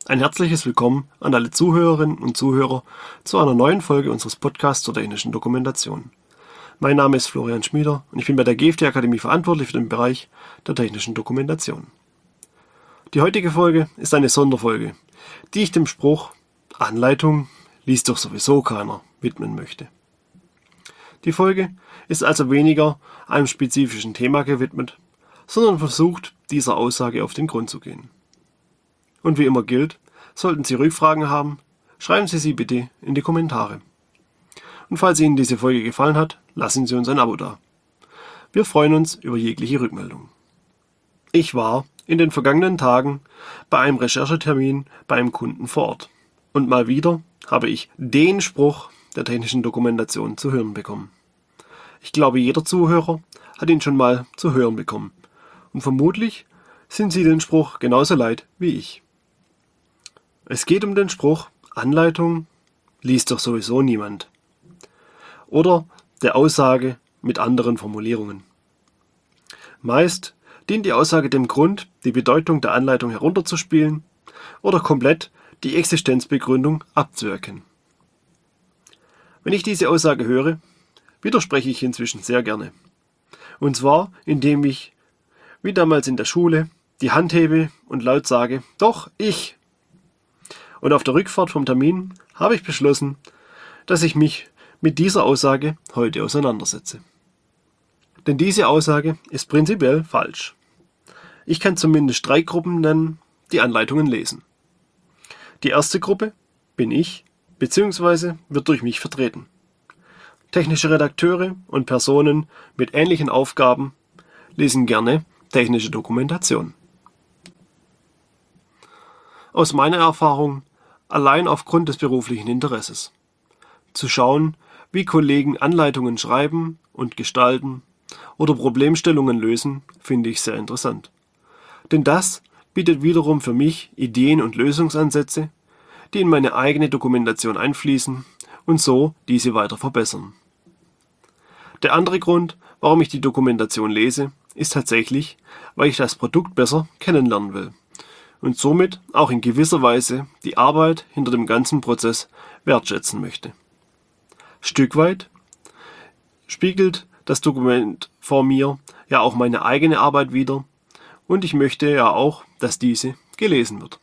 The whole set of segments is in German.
Ein herzliches Willkommen an alle Zuhörerinnen und Zuhörer zu einer neuen Folge unseres Podcasts zur technischen Dokumentation. Mein Name ist Florian Schmieder und ich bin bei der GFT Akademie verantwortlich für den Bereich der technischen Dokumentation. Die heutige Folge ist eine Sonderfolge, die ich dem Spruch "Anleitung liest doch sowieso keiner" widmen möchte. Die Folge ist also weniger einem spezifischen Thema gewidmet, sondern versucht, dieser Aussage auf den Grund zu gehen. Und wie immer gilt, sollten Sie Rückfragen haben, schreiben Sie sie bitte in die Kommentare. Und falls Ihnen diese Folge gefallen hat, lassen Sie uns ein Abo da. Wir freuen uns über jegliche Rückmeldung. Ich war in den vergangenen Tagen bei einem Recherchetermin bei einem Kunden vor Ort. Und mal wieder habe ich den Spruch der technischen Dokumentation zu hören bekommen. Ich glaube, jeder Zuhörer hat ihn schon mal zu hören bekommen. Und vermutlich sind Sie den Spruch genauso leid wie ich. Es geht um den Spruch "Anleitung liest doch sowieso niemand" oder der Aussage mit anderen Formulierungen. Meist dient die Aussage dem Grund, die Bedeutung der Anleitung herunterzuspielen oder komplett die Existenzbegründung abzuerkennen. Wenn ich diese Aussage höre, widerspreche ich inzwischen sehr gerne. Und zwar, indem ich, wie damals in der Schule, die Hand hebe und laut sage: "Doch, ich!" Und auf der Rückfahrt vom Termin habe ich beschlossen, dass ich mich mit dieser Aussage heute auseinandersetze. Denn diese Aussage ist prinzipiell falsch. Ich kann zumindest 3 Gruppen nennen, die Anleitungen lesen. Die erste Gruppe bin ich, bzw. wird durch mich vertreten. Technische Redakteure und Personen mit ähnlichen Aufgaben lesen gerne technische Dokumentation. Aus meiner Erfahrung allein aufgrund des beruflichen Interesses. Zu schauen, wie Kollegen Anleitungen schreiben und gestalten oder Problemstellungen lösen, finde ich sehr interessant. Denn das bietet wiederum für mich Ideen und Lösungsansätze, die in meine eigene Dokumentation einfließen und so diese weiter verbessern. Der andere Grund, warum ich die Dokumentation lese, ist tatsächlich, weil ich das Produkt besser kennenlernen will und somit auch in gewisser Weise die Arbeit hinter dem ganzen Prozess wertschätzen möchte. Stück weit spiegelt das Dokument vor mir ja auch meine eigene Arbeit wider und ich möchte ja auch, dass diese gelesen wird.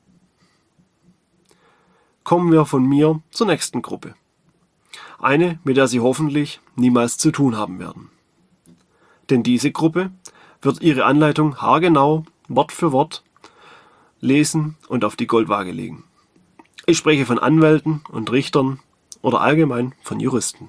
Kommen wir von mir zur nächsten Gruppe. Eine, mit der Sie hoffentlich niemals zu tun haben werden. Denn diese Gruppe wird Ihre Anleitung haargenau, Wort für Wort, lesen und auf die Goldwaage legen. Ich spreche von Anwälten und Richtern oder allgemein von Juristen.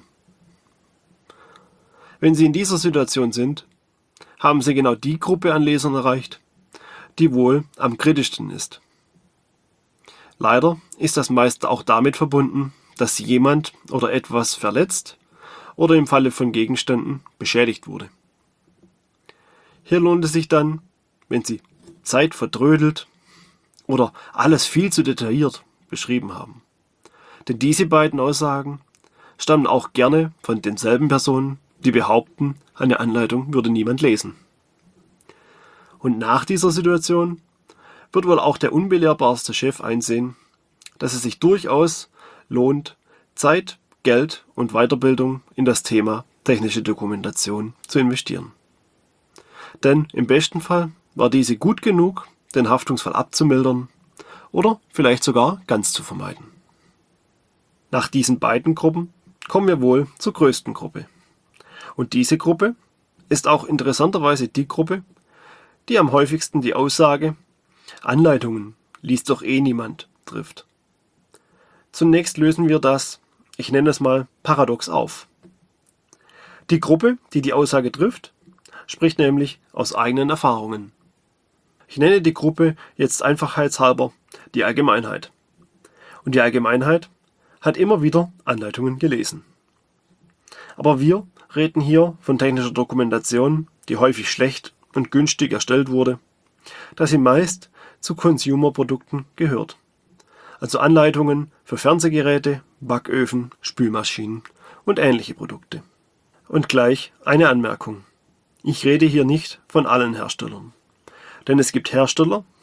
Wenn Sie in dieser Situation sind, haben Sie genau die Gruppe an Lesern erreicht, die wohl am kritischsten ist. Leider ist das meist auch damit verbunden, dass jemand oder etwas verletzt oder im Falle von Gegenständen beschädigt wurde. Hier lohnt es sich dann, wenn Sie Zeit vertrödelt oder alles viel zu detailliert beschrieben haben. Denn diese beiden Aussagen stammen auch gerne von denselben Personen, die behaupten, eine Anleitung würde niemand lesen. Und nach dieser Situation wird wohl auch der unbelehrbarste Chef einsehen, dass es sich durchaus lohnt, Zeit, Geld und Weiterbildung in das Thema technische Dokumentation zu investieren. Denn im besten Fall war diese gut genug, den Haftungsfall abzumildern oder vielleicht sogar ganz zu vermeiden. Nach diesen beiden Gruppen kommen wir wohl zur größten Gruppe. Und diese Gruppe ist auch interessanterweise die Gruppe, die am häufigsten die Aussage "Anleitungen liest doch eh niemand" trifft. Zunächst lösen wir das, ich nenne es mal, paradox auf. Die Gruppe, die die Aussage trifft, spricht nämlich aus eigenen Erfahrungen. Ich nenne die Gruppe jetzt einfachheitshalber die Allgemeinheit. Und die Allgemeinheit hat immer wieder Anleitungen gelesen. Aber wir reden hier von technischer Dokumentation, die häufig schlecht und günstig erstellt wurde, da sie meist zu Consumer-Produkten gehört. Also Anleitungen für Fernsehgeräte, Backöfen, Spülmaschinen und ähnliche Produkte. Und gleich eine Anmerkung. Ich rede hier nicht von allen Herstellern. Denn es gibt Hersteller,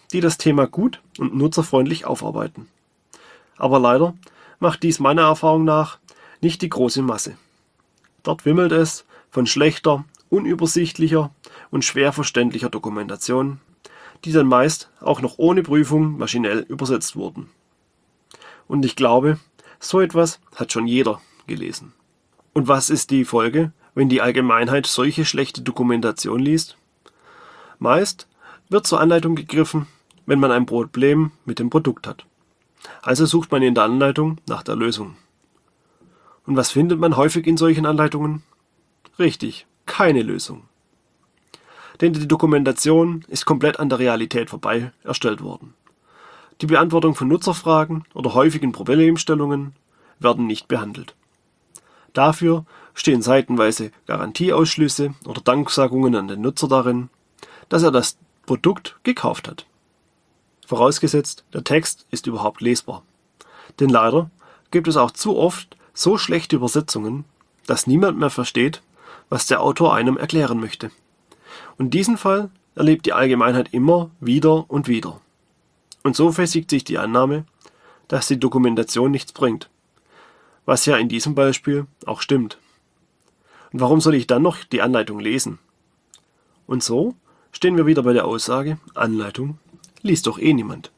die das Thema gut und nutzerfreundlich aufarbeiten. Aber leider macht dies meiner Erfahrung nach nicht die große Masse. Dort wimmelt es von schlechter, unübersichtlicher und schwer verständlicher Dokumentation, die dann meist auch noch ohne Prüfung maschinell übersetzt wurden. Und ich glaube, so etwas hat schon jeder gelesen. Und was ist die Folge, wenn die Allgemeinheit solche schlechte Dokumentation liest? Meist wird zur Anleitung gegriffen, wenn man ein Problem mit dem Produkt hat. Also sucht man in der Anleitung nach der Lösung. Und was findet man häufig in solchen Anleitungen? Richtig, keine Lösung. Denn die Dokumentation ist komplett an der Realität vorbei erstellt worden. Die Beantwortung von Nutzerfragen oder häufigen Problemstellungen werden nicht behandelt. Dafür stehen seitenweise Garantieausschlüsse oder Danksagungen an den Nutzer darin, dass er das Produkt gekauft hat. Vorausgesetzt, der Text ist überhaupt lesbar. Denn leider gibt es auch zu oft so schlechte Übersetzungen, dass niemand mehr versteht, was der Autor einem erklären möchte. Und diesen Fall erlebt die Allgemeinheit immer wieder und wieder. Und so festigt sich die Annahme, dass die Dokumentation nichts bringt. Was ja in diesem Beispiel auch stimmt. Und warum soll ich dann noch die Anleitung lesen? Und so stehen wir wieder bei der Aussage, Anleitung liest doch eh niemand.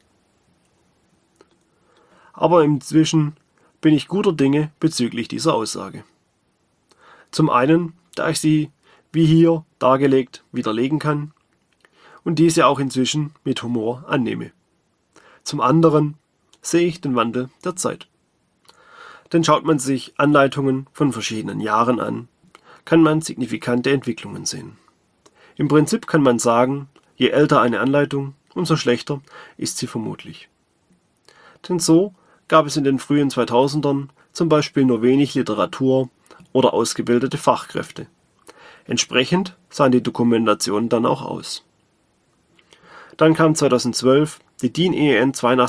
Aber inzwischen bin ich guter Dinge bezüglich dieser Aussage. Zum einen, da ich sie, wie hier dargelegt, widerlegen kann und diese auch inzwischen mit Humor annehme. Zum anderen sehe ich den Wandel der Zeit. Denn schaut man sich Anleitungen von verschiedenen Jahren an, kann man signifikante Entwicklungen sehen. Im Prinzip kann man sagen, je älter eine Anleitung, umso schlechter ist sie vermutlich. Denn so gab es in den frühen 2000ern zum Beispiel nur wenig Literatur oder ausgebildete Fachkräfte. Entsprechend sahen die Dokumentationen dann auch aus. Dann kam 2012 die DIN EN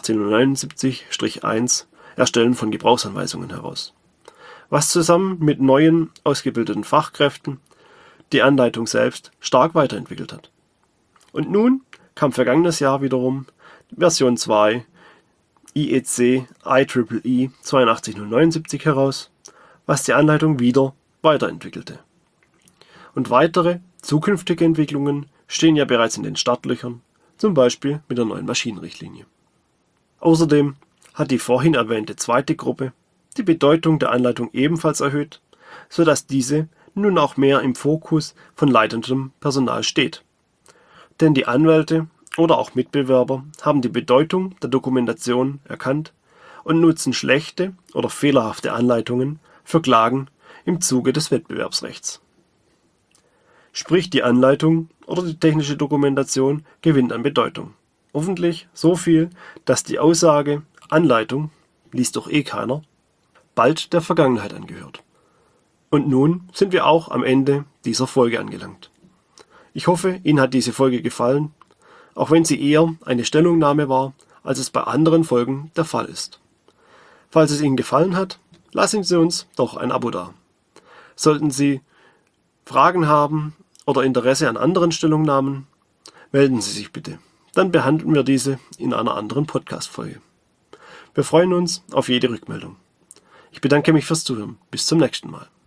8279-1 Erstellen von Gebrauchsanweisungen heraus, was zusammen mit neuen ausgebildeten Fachkräften die Anleitung selbst stark weiterentwickelt hat. Und nun kam vergangenes Jahr wiederum Version 2 IEC IEEE 82079 heraus, was die Anleitung wieder weiterentwickelte. Und weitere zukünftige Entwicklungen stehen ja bereits in den Startlöchern, zum Beispiel mit der neuen Maschinenrichtlinie. Außerdem hat die vorhin erwähnte zweite Gruppe die Bedeutung der Anleitung ebenfalls erhöht, sodass diese nun auch mehr im Fokus von leitendem Personal steht. Denn die Anwälte oder auch Mitbewerber haben die Bedeutung der Dokumentation erkannt und nutzen schlechte oder fehlerhafte Anleitungen für Klagen im Zuge des Wettbewerbsrechts. Sprich, die Anleitung oder die technische Dokumentation gewinnt an Bedeutung. Hoffentlich so viel, dass die Aussage Anleitung liest doch eh keiner bald der Vergangenheit angehört. Und nun sind wir auch am Ende dieser Folge angelangt. Ich hoffe, Ihnen hat diese Folge gefallen, auch wenn sie eher eine Stellungnahme war, als es bei anderen Folgen der Fall ist. Falls es Ihnen gefallen hat, lassen Sie uns doch ein Abo da. Sollten Sie Fragen haben oder Interesse an anderen Stellungnahmen, melden Sie sich bitte. Dann behandeln wir diese in einer anderen Podcast-Folge. Wir freuen uns auf jede Rückmeldung. Ich bedanke mich fürs Zuhören. Bis zum nächsten Mal.